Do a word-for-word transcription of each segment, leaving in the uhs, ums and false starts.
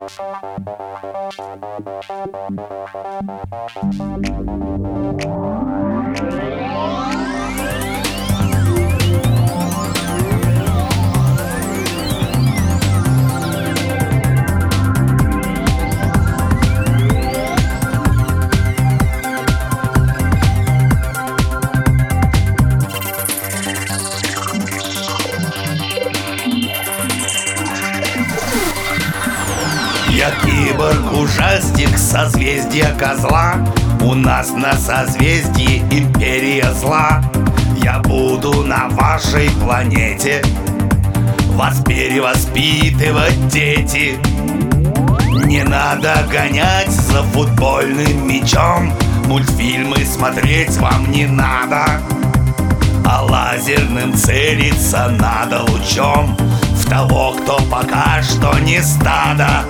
Я киборг, ужастик, созвездие козла. У нас на созвездии империя зла. Я буду на вашей планете вас перевоспитывать, дети. Не надо гонять за футбольным мячом, мультфильмы смотреть вам не надо, а лазерным целиться надо лучом в того, кто пока что не стадо.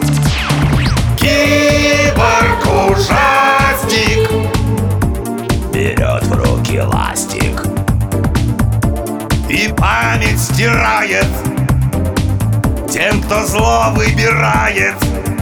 Киборг-ужастик берет в руки ластик и память стирает тем, кто зло выбирает.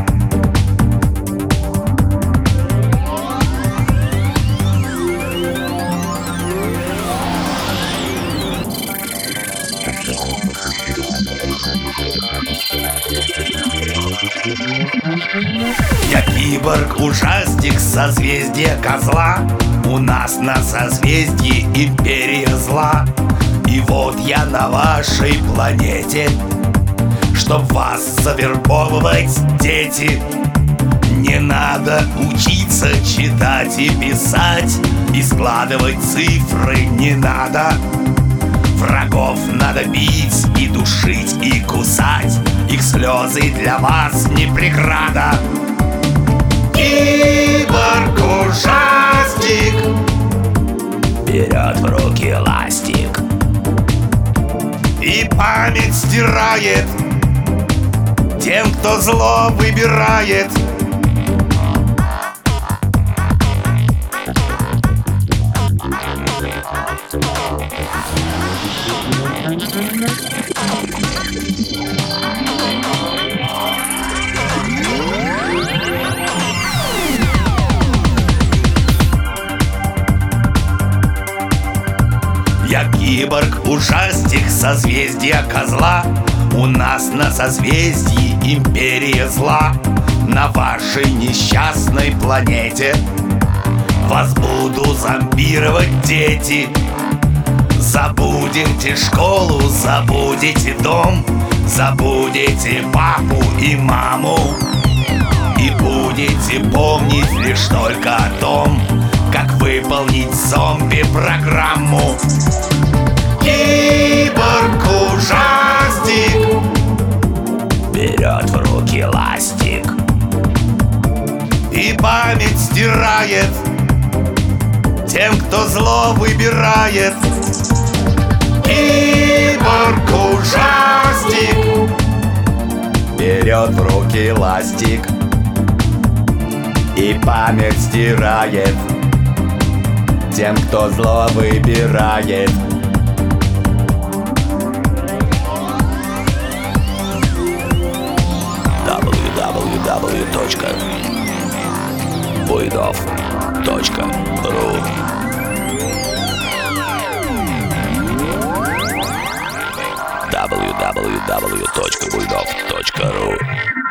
Я киборг-ужастик, созвездие козла. У нас на созвездии империя зла. И вот я на вашей планете, чтоб вас завербовывать, дети. Не надо учиться читать и писать, и складывать цифры не надо. Врагов надо бить и душить и кусать, их слезы для вас не преграда. Киборг-ужастик берет в руки ластик и память стирает тем, кто зло выбирает. Я киборг-ужастик, созвездие козла. У нас на созвездии империя зла. На вашей несчастной планете вас буду зомбировать, дети. Забудете школу, забудете дом, забудете папу и маму, и будете помнить лишь только о том, как выполнить зомби-программу. Киборг-ужастик берет в руки ластик и память стирает тем, кто зло выбирает. Киборг-ужастик берет в руки ластик и память стирает тем, кто зло выбирает. дабл ю дабл ю дабл ю точка буйдов точка ру дабл ю дабл ю дабл ю точка буйдов точка ру